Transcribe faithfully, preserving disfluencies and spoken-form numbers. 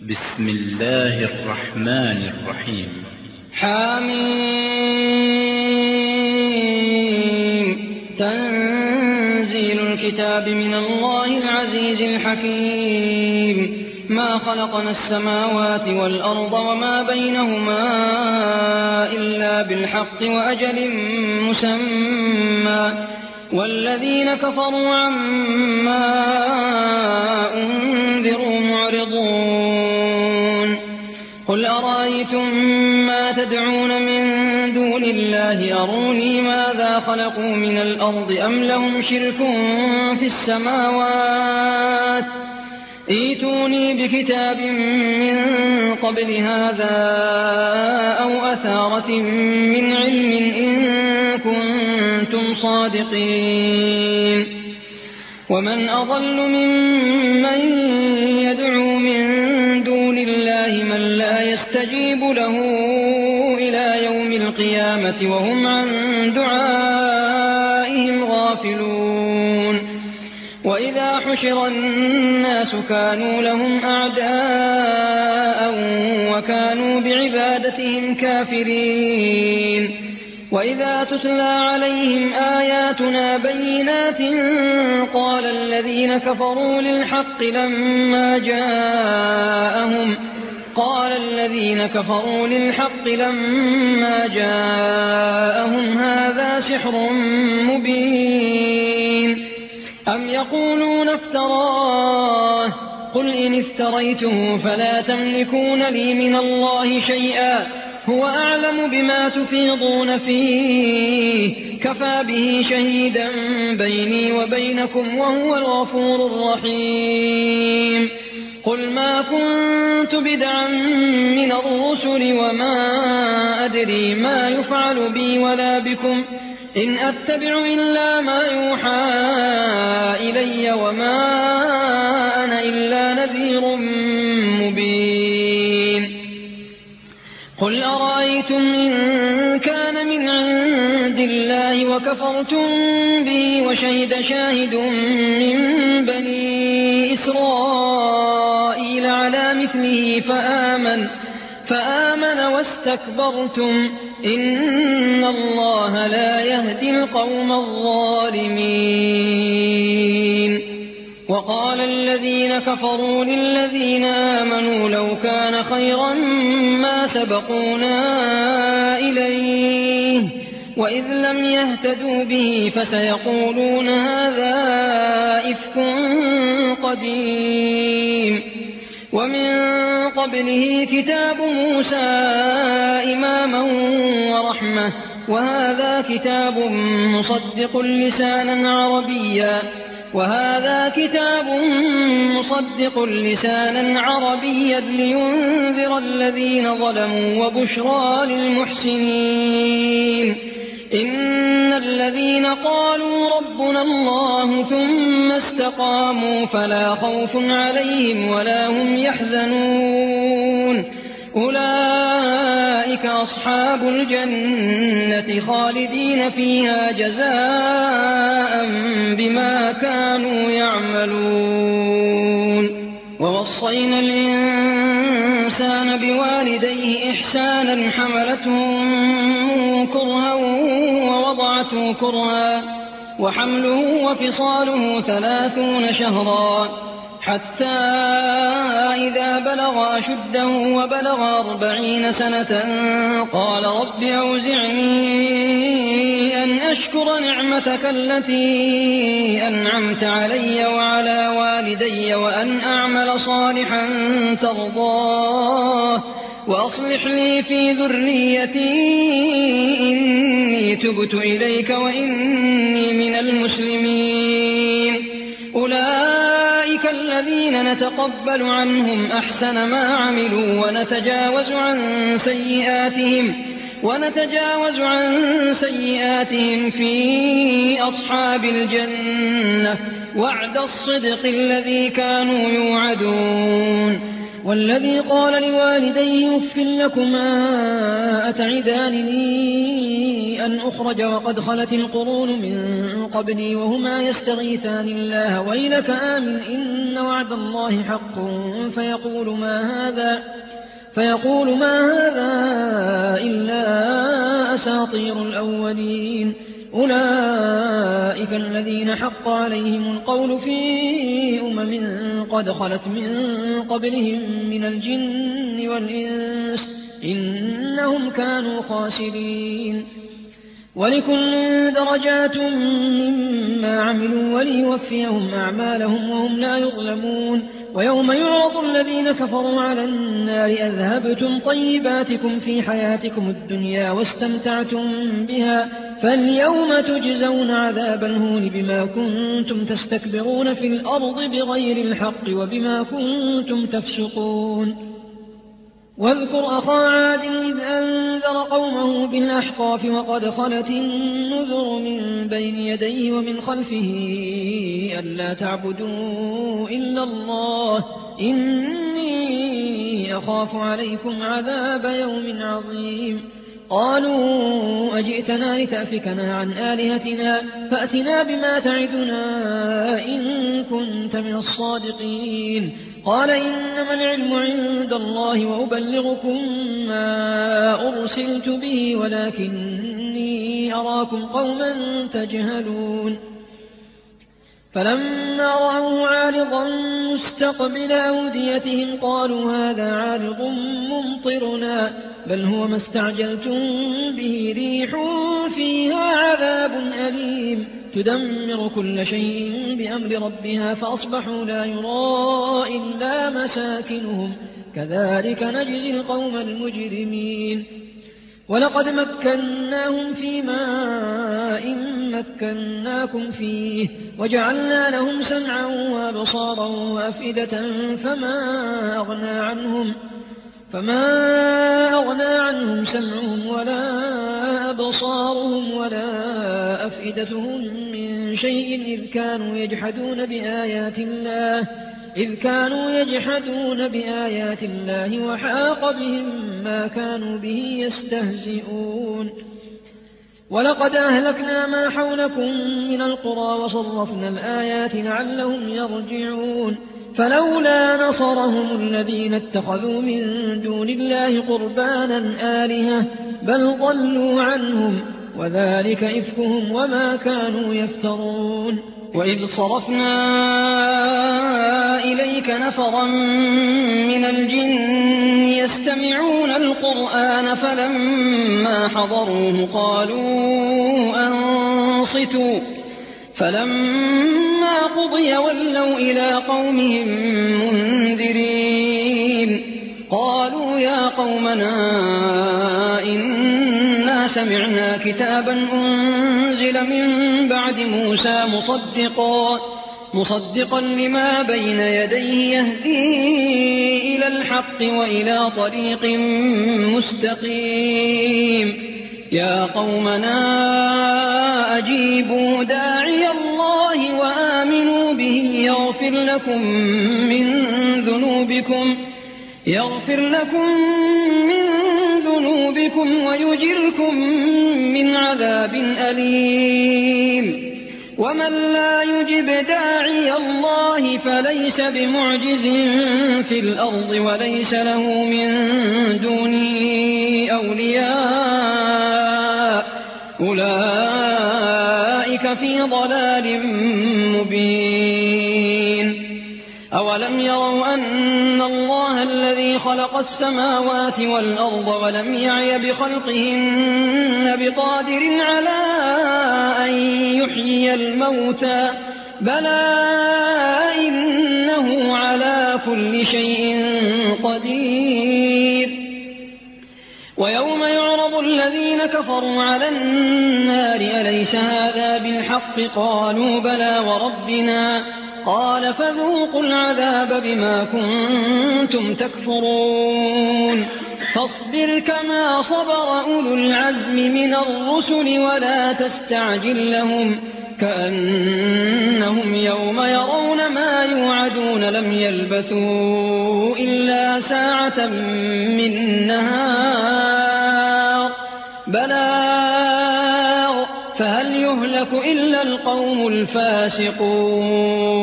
بسم الله الرحمن الرحيم. حميم. تنزيل الكتاب من الله العزيز الحكيم. ما خلقنا السماوات والأرض وما بينهما إلا بالحق وأجل مسمى والذين كفروا عما أنذروا معرضون. قل أرأيتم ما تدعون من دون الله أروني ماذا خلقوا من الأرض أم لهم شرك في السماوات ائتوني بكتاب من قبل هذا أو أثارة من علم إن كنتم صادقين. ومن أضل ممن يدعو من دون الله من لا يستجيب له إلى يوم القيامة وهم عن دعائهم غافلون. وإذا حشر الناس كانوا لهم أعداء وكانوا بعبادتهم كافرين. وإذا تتلى عليهم آياتنا بينات قال الذين كفروا للحق لما جاءهم قال الذين كفروا للحق لما جاءهم هذا سحر مبين. أم يقولون افتراه قل إن افتريته فلا تملكون لي من الله شيئا هو أعلم بما تفيضون فيه كفى به شهيدا بيني وبينكم وهو الغفور الرحيم. قل ما كنت بدعا من الرسل وما أدري ما يفعل بي ولا بكم إن أتبع إلا ما يوحى إلي وما أنا إلا نذير مبين. قل أرأيتم إن كان من عند الله وكفرتم به وشهد شاهد من بني إسرائيل على مثله فآمن فآمن واستكبرتم إن الله لا يهدي القوم الظالمين. وقال الذين كفروا للذين آمنوا لو كان خيرا ما سبقونا إليه وإذ لم يهتدوا به فسيقولون هذا إفك قديم. ومن قبله كتاب موسى إماما ورحمة وهذا كتاب مصدق لسانا عربيا وهذا كتاب مصدق لسانا عربيا لينذر الذين ظلموا وبشرى للمحسنين. إن الذين قالوا ربنا الله ثم استقاموا فلا خوف عليهم ولا هم يحزنون أولئك أصحاب الجنة خالدين فيها جزاء بما كانوا يعملون. ووصينا الإنسان بوالديه إحسانا حملته كرها ووضعته كرها وحمله وفصاله ثلاثون شهرا حتى إذا بلغ أشده وبلغ أربعين سنة قال رب أوزعني أن أشكر نعمتك التي أنعمت علي وعلى والدي وأن أعمل صالحا ترضاه وأصلح لي في ذريتي إني تبت إليك وإني من المسلمين. أولئك الذين نتقبل عنهم أحسن ما عملوا ونتجاوز عن سيئاتهم ونتجاوز عن سيئاتهم في أصحاب الجنة وعد الصدق الذي كانوا يوعدون. والذي قال لوالديه أف لكما أتعدانني أن أخرج وقد خلت القرون من قبلي وهما يستغيثان الله ويلك آمن إن وعد الله حق فيقول ما هذا فيقول ما هذا إلا أساطير الأولين أولئك الذين حق عليهم القول في أمم قد خلت من قبلهم من الجن والإنس إنهم كانوا خاسرين ولكل درجات مما عملوا وليوفيهم أعمالهم وهم لا يظلمون ويوم يعرض الذين كفروا على النار أذهبتم طيباتكم في حياتكم الدنيا واستمتعتم بها فاليوم تجزون عذاب الهون بما كنتم تستكبرون في الأرض بغير الحق وبما كنتم تفسقون واذكر أخا عاد إذ أنذر قومه بالأحقاف وقد خلت النذر من بين يديه ومن خلفه ألا تعبدوا إلا الله إني أخاف عليكم عذاب يوم عظيم قالوا أجئتنا لتأفكنا عن آلهتنا فأتنا بما تعدنا إن كنت من الصادقين قال إنما العلم عند الله وأبلغكم ما أرسلت به ولكني أراكم قوما تجهلون فلما رأوه عارضا مستقبل أوديتهم قالوا هذا عارض ممطرنا بل هو ما استعجلتم به ريح فيها عذاب أليم تدمر كل شيء بأمر ربها فأصبحوا لا يرى إلا مساكنهم كذلك نجزي القوم المجرمين ولقد مكناهم في ماء مكناكم فيه وجعلنا لهم سمعا وأبصارا وأفئدة فما أغنى عنهم فما أغنى عنهم سمعهم ولا أبصارهم ولا أفئدتهم من شيء إذ كانوا يجحدون بآيات الله إذ كانوا يجحدون بآيات الله وحاق بهم ما كانوا به يستهزئون ولقد أهلكنا ما حولكم من القرى وصرفنا الآيات لعلهم يرجعون فلولا نصرهم الذين اتخذوا من دون الله قربانا آلهة بل ضلوا عنهم وذلك إفكهم وما كانوا يفترون وإذ صرفنا إليك نفرا من الجن يستمعون القرآن فلما حضروه قالوا أنصتوا فلما قضي ولوا إلى قومهم منذرين قالوا يا قومنا إنا سمعنا كتابا أنزل من بعد موسى مصدقا مصدقا لما بين يديه يهدي إلى الحق وإلى طريق مستقيم يا قومنا أجيبوا داعي الله وآمنوا به يغفر لكم من ذنوبكم يغفر لكم من ذنوبكم ويجركم من عذاب أليم ومن لا يجب داعي الله فليس بمعجز في الأرض وليس له من دونه أولياء أولئك في ضلال مبين أولم يروا أن الله الذي خلق السماوات والأرض ولم يعي بخلقهن بقادر على أن يحيي الموتى بلى إنه على كل شيء قدير ويوم يعرض الذين كفروا على النار أليس هذا بالحق قالوا بلى وربنا قال فذوقوا العذاب بما كنتم تكفرون فاصبر كما صبر أولو العزم من الرسل ولا تستعجل لهم كأنهم يوم يرون ما يوعدون لم يلبثوا إلا ساعة من نهار بلاغ فهل يهلك إلا القوم الفاسقون